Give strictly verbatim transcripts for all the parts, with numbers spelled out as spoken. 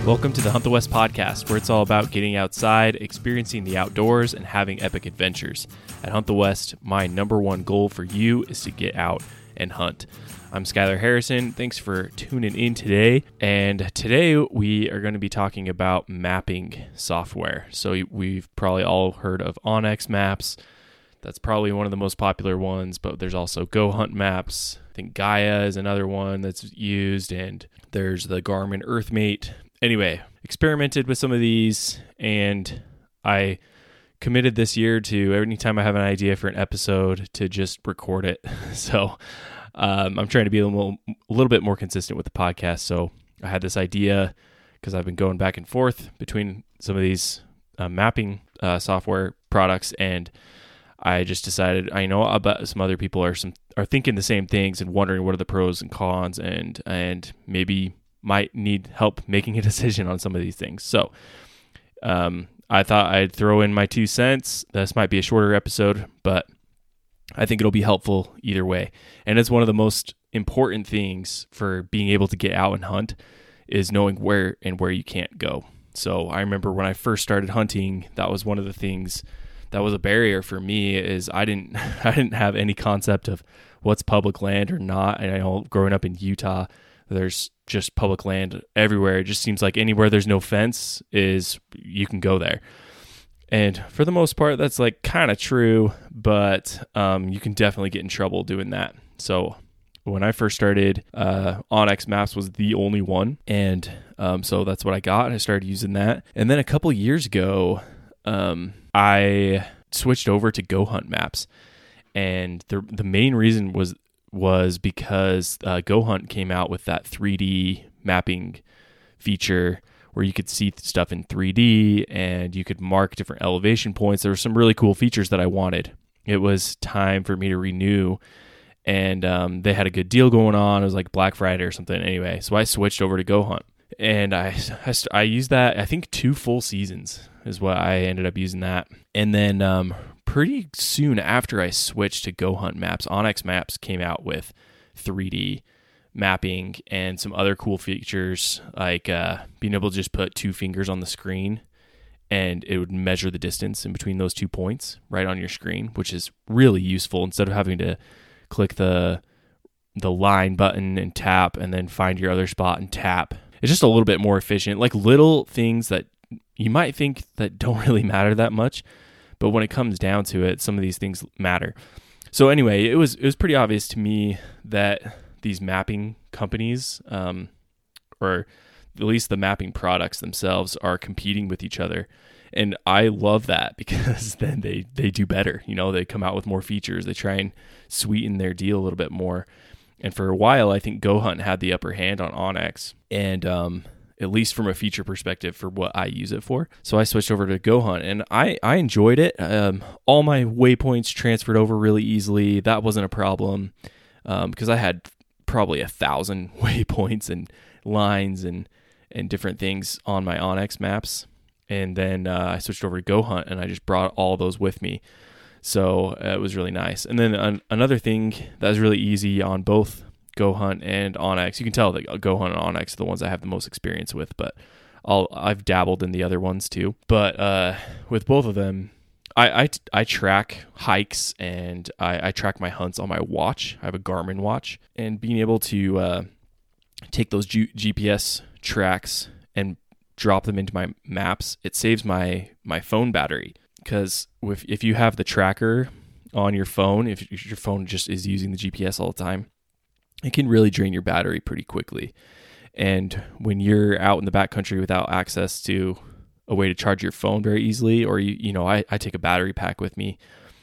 Welcome to the Hunt the West podcast, where it's all about getting outside, experiencing the outdoors, and having epic adventures. At Hunt the West, my number one goal for you is to get out and hunt. I'm Skylar Harrison. Thanks for tuning in today. And today we are going to be talking about mapping software. So we've probably all heard of onX Maps. That's probably one of the most popular ones, but there's also GoHunt Maps. I think Gaia is another one that's used, and there's the Garmin EarthMate. Anyway, experimented with some of these, and I committed this year to anytime I have an idea for an episode to just record it. So um, I'm trying to be a little, a little bit more consistent with the podcast. So I had this idea because I've been going back and forth between some of these uh, mapping uh, software products, and I just decided, I know I bet some other people are some are thinking the same things and wondering what are the pros and cons, and and maybe might need help making a decision on some of these things. So um, I thought I'd throw in my two cents. This might be a shorter episode, but I think it'll be helpful either way. And it's one of the most important things for being able to get out and hunt is knowing where and where you can't go. So I remember when I first started hunting, that was one of the things that was a barrier for me, is I didn't I didn't have any concept of what's public land or not. And I know growing up in Utah, there's just public land everywhere. It just seems like anywhere there's no fence is you can go there. And for the most part, that's like kind of true, but um, you can definitely get in trouble doing that. So when I first started, uh, onX Maps was the only one. And um, so that's what I got. And I started using that. And then a couple years ago, um, I switched over to GoHunt Maps. And the the main reason was was because uh, GoHunt came out with that three D mapping feature where you could see stuff in three D and you could mark different elevation points. There were some really cool features that I wanted. It was time for me to renew, and um, they had a good deal going on. It was like Black Friday or something anyway. So I switched over to GoHunt, and I, I, I used that, I think two full seasons is what I ended up using that. And then um, pretty soon after I switched to GoHunt Maps, onX Maps came out with three D mapping and some other cool features, like uh, being able to just put two fingers on the screen and it would measure the distance in between those two points right on your screen, which is really useful instead of having to click the the line button and tap and then find your other spot and tap. It's just a little bit more efficient, like little things that you might think that don't really matter that much, but when it comes down to it, some of these things matter. So anyway, it was it was pretty obvious to me that these mapping companies, um, or at least the mapping products themselves, are competing with each other. And I love that because then they, they do better. You know, they come out with more features. They try and sweeten their deal a little bit more. And for a while, I think GoHunt had the upper hand on onX. And um, at least from a feature perspective for what I use it for. So I switched over to GoHunt, and I, I enjoyed it. Um, all my waypoints transferred over really easily. That wasn't a problem um, because I had probably a thousand waypoints and lines and, and different things on my onX Maps. And then uh, I switched over to GoHunt, and I just brought all those with me. So uh, it was really nice. And then an, another thing that was really easy on both GoHunt and onX, you can tell that GoHunt and onX are the ones I have the most experience with, but I'll, I've dabbled in the other ones too. But uh, with both of them, I, I, I track hikes and I, I track my hunts on my watch. I have a Garmin watch, and being able to uh, take those G- GPS tracks and drop them into my maps, it saves my, my phone battery. Because if, if you have the tracker on your phone, if your phone just is using the G P S all the time, it can really drain your battery pretty quickly. And when you're out in the backcountry without access to a way to charge your phone very easily, or, you you know, I, I take a battery pack with me,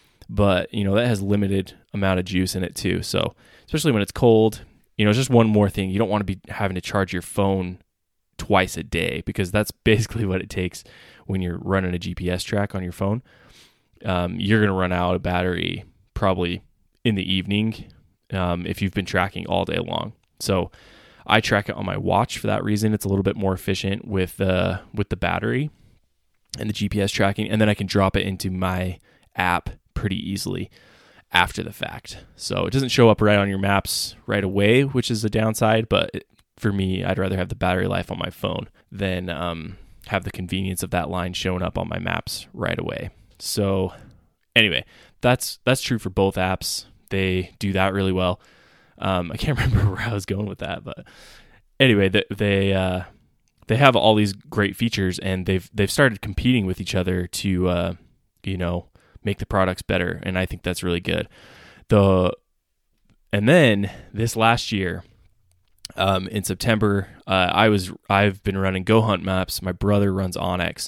but, you know, that has limited amount of juice in it too. So especially when it's cold, you know, it's just one more thing. You don't want to be having to charge your phone twice a day, because that's basically what it takes when you're running a G P S track on your phone. Um, you're going to run out of battery probably in the evening um, if you've been tracking all day long. So I track it on my watch for that reason. It's a little bit more efficient with the with the battery and the G P S tracking, and then I can drop it into my app pretty easily after the fact. So it doesn't show up right on your maps right away, which is a downside, but it, for me, I'd rather have the battery life on my phone than um, have the convenience of that line showing up on my maps right away. So anyway, that's that's true for both apps. They do that really well. Um, I can't remember where I was going with that, but anyway, they they, uh, they have all these great features, and they've they've started competing with each other to uh, you know make the products better, and I think that's really good. The and then this last year, um, in September, uh, I was I've been running GoHunt maps. My brother runs onX.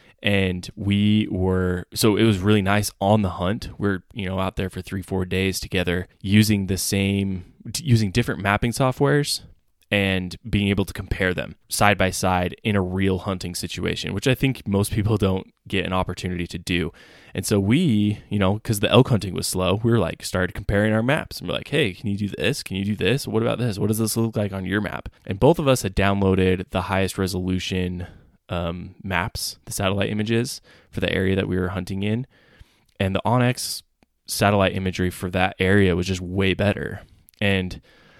And we were, so it was really nice on the hunt. We're, you know, out there for three, four days together using the same, using different mapping softwares and being able to compare them side by side in a real hunting situation, which I think most people don't get an opportunity to do. And so we, you know, because the elk hunting was slow, we were like, started comparing our maps. And we're like, hey, can you do this? Can you do this? What about this? What does this look like on your map? And both of us had downloaded the highest resolution Um, maps, the satellite images for the area that we were hunting in, and the onX satellite imagery for that area was just way better. And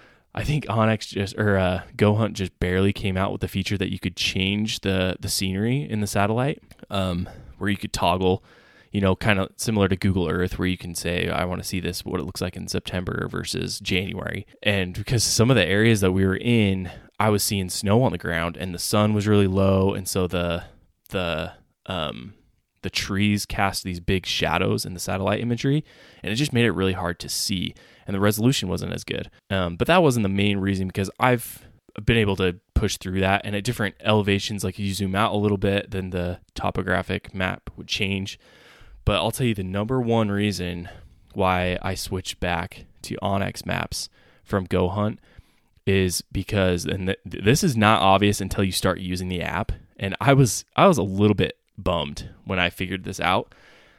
I think onX just or uh, GoHunt just barely came out with the feature that you could change the the scenery in the satellite, um, where you could toggle, you know, kind of similar to Google Earth, where you can say, I want to see this, what it looks like in September versus January. And because some of the areas that we were in, I was seeing snow on the ground and the sun was really low. And so the, the, um, the trees cast these big shadows in the satellite imagery, and it just made it really hard to see. And the resolution wasn't as good. Um, but that wasn't the main reason, because I've been able to push through that. And at different elevations, like you zoom out a little bit, then the topographic map would change. But I'll tell you the number one reason why I switched back to onX maps from GoHunt is because, and th- this is not obvious until you start using the app, and I was I was a little bit bummed when I figured this out,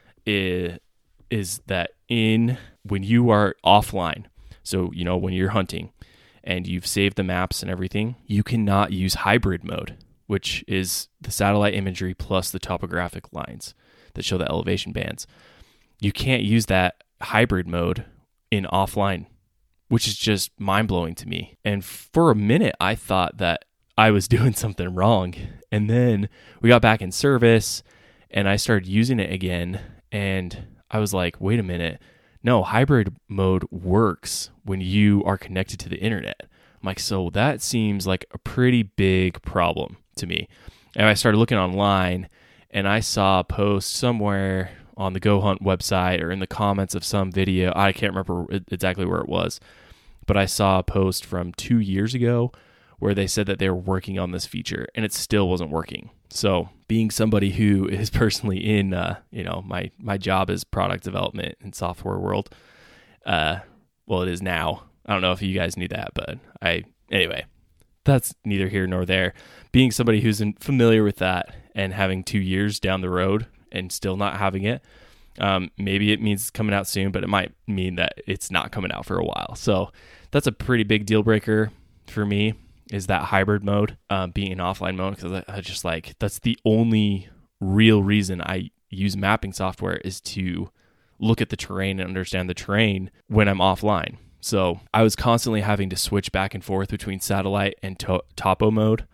is, is that in when you are offline, so you know when you're hunting and you've saved the maps and everything, you cannot use hybrid mode, which is the satellite imagery plus the topographic lines that show the elevation bands. You can't use that hybrid mode in offline, which is just mind-blowing to me. And for a minute, I thought that I was doing something wrong. And then we got back in service, and I started using it again, and I was like, wait a minute. No, hybrid mode works when you are connected to the internet. I'm like, so that seems like a pretty big problem to me. And I started looking online, and I saw a post somewhere on the GoHunt website or in the comments of some video. I can't remember exactly where it was, but I saw a post from two years ago where they said that they were working on this feature, and it still wasn't working. So being somebody who is personally in, uh, you know, my, my job is product development in software world. Uh, well, it is now. I don't know if you guys knew that, but I, anyway, that's neither here nor there. Being somebody who's in, familiar with that and having two years down the road and still not having it, um, maybe it means it's coming out soon, but it might mean that it's not coming out for a while. So that's a pretty big deal breaker for me, is that hybrid mode, um, being in offline mode, because I, I just like, that's the only real reason I use mapping software, is to look at the terrain and understand the terrain when I'm offline. So I was constantly having to switch back and forth between satellite and to- topo mode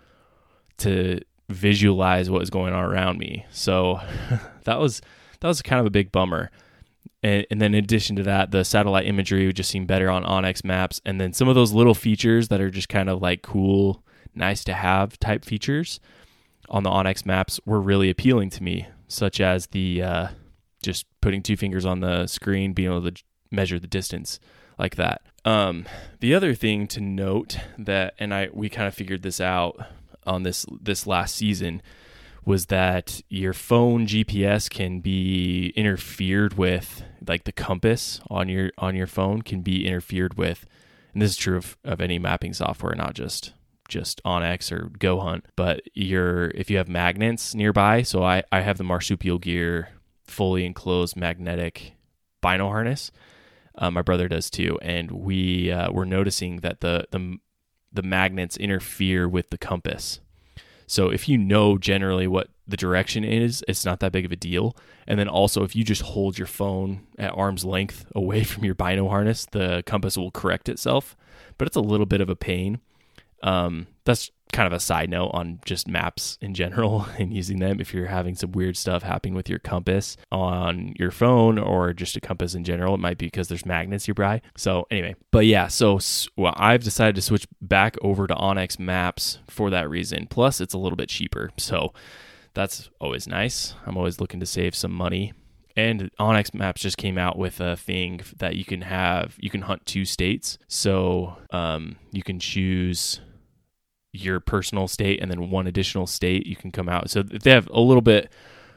to visualize what was going on around me. So that was that was kind of a big bummer. And, and then in addition to that, the satellite imagery would just seem better on onX maps. And then some of those little features that are just kind of like cool, nice to have type features on the onX maps were really appealing to me, such as the uh, just putting two fingers on the screen, being able to measure the distance like that. Um, the other thing to note that, and I we kind of figured this out on this this last season, was that your phone G P S can be interfered with, like the compass on your on your phone can be interfered with, and this is true of, of any mapping software, not just just onX or GoHunt, but your if you have magnets nearby. So I, I have the Marsupial Gear fully enclosed magnetic bino harness. Uh, my brother does too, and we uh, were noticing that the the the magnets interfere with the compass. So if you know generally what the direction is, it's not that big of a deal. And then also, if you just hold your phone at arm's length away from your bino harness, the compass will correct itself. But it's a little bit of a pain. Um, that's kind of a side note on just maps in general and using them if you're having some weird stuff happening with your compass on your phone or just a compass in general. It might be because there's magnets nearby. So anyway, but yeah, so well, I've decided to switch back over to onX Maps for that reason. Plus, it's a little bit cheaper. So that's always nice. I'm always looking to save some money. And onX Maps just came out with a thing that you can have, you can hunt two states. So um, you can choose your personal state and then one additional state you can come out. So they have a little bit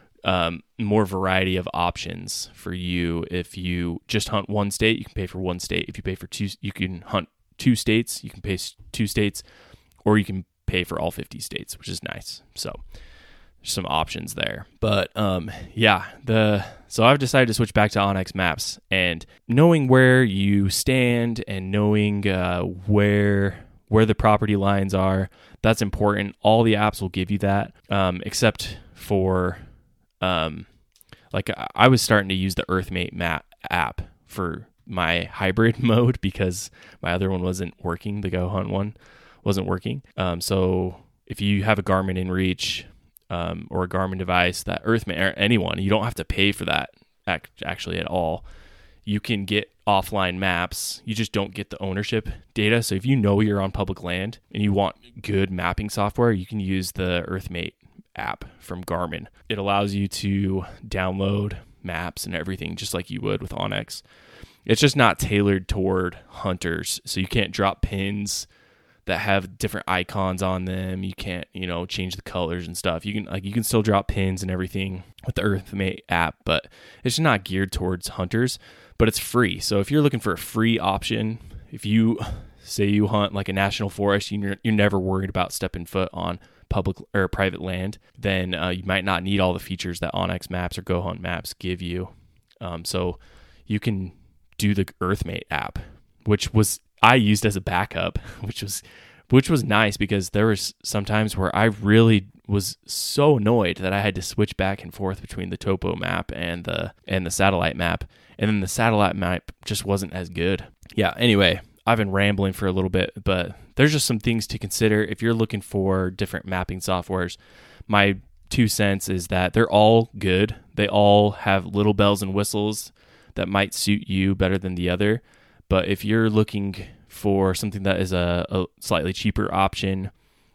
um, more variety of options for you. If you just hunt one state, you can pay for one state. If you pay for two, you can hunt two states, you can pay two states, or you can pay for all fifty states, which is nice. So there's some options there. But um, yeah, the so I've decided to switch back to onX Maps, and knowing where you stand and knowing uh, where where the property lines are, that's important. All the apps will give you that, um, except for, um, like I was starting to use the EarthMate map app for my hybrid mode because my other one wasn't working. The Go Hunt one wasn't working. Um, so if you have a Garmin InReach um, or a Garmin device, that EarthMate or anyone, you don't have to pay for that actually at all. You can get offline maps. You just don't get the ownership data. So if you know you're on public land and you want good mapping software, you can use the EarthMate app from Garmin. It allows you to download maps and everything just like you would with onX. It's just not tailored toward hunters. So you can't drop pins that have different icons on them. You can't, you know, change the colors and stuff. You can like you can still drop pins and everything with the EarthMate app, but it's not geared towards hunters. But it's free. So if you're looking for a free option, if you say you hunt like a national forest, you're, you're never worried about stepping foot on public or private land, then uh, you might not need all the features that onX Maps or Go Hunt Maps give you. Um, so you can do the EarthMate app, which was I used as a backup, which was which was nice because there was some times where I really was so annoyed that I had to switch back and forth between the topo map and the and the satellite map. And then the satellite map just wasn't as good. Yeah, anyway, I've been rambling for a little bit, but there's just some things to consider if you're looking for different mapping softwares. My two cents is that they're all good. They all have little bells and whistles that might suit you better than the other. But if you're looking for something that is a, a slightly cheaper option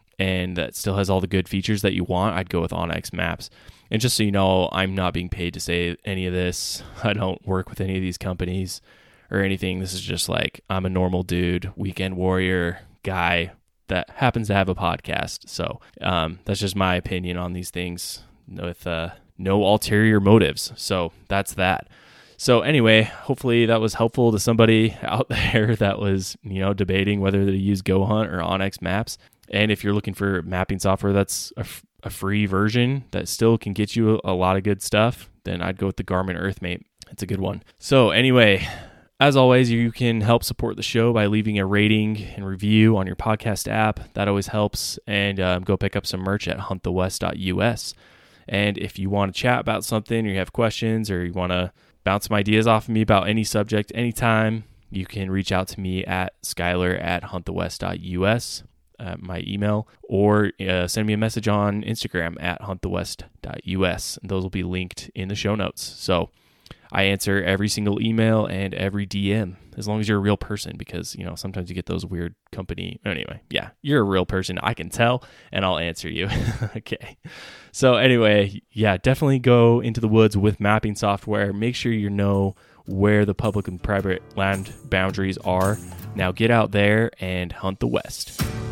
and that still has all the good features that you want, I'd go with onX Maps. And just so you know, I'm not being paid to say any of this. I don't work with any of these companies or anything. This is just like, I'm a normal dude, weekend warrior guy that happens to have a podcast. So um, that's just my opinion on these things with uh, no ulterior motives. So that's that. So anyway, hopefully that was helpful to somebody out there that was, you know, debating whether to use Go Hunt or onX Maps. And if you're looking for mapping software that's a, f- a free version that still can get you a, a lot of good stuff, then I'd go with the Garmin EarthMate. It's a good one. So anyway, as always, you can help support the show by leaving a rating and review on your podcast app. That always helps. And um, go pick up some merch at hunt the west dot u s. And if you want to chat about something or you have questions or you want to bounce some ideas off of me about any subject anytime, you can reach out to me at Skylar at hunt the west dot u s. Uh, my email, or uh, send me a message on Instagram at hunt the west dot u s. And those will be linked in the show notes. So I answer every single email and every D M as long as you're a real person, because, you know, sometimes you get those weird company. Anyway, yeah, you're a real person. I can tell, and I'll answer you. Okay. So anyway, yeah, definitely go into the woods with mapping software. Make sure you know where the public and private land boundaries are. Now get out there and hunt the West.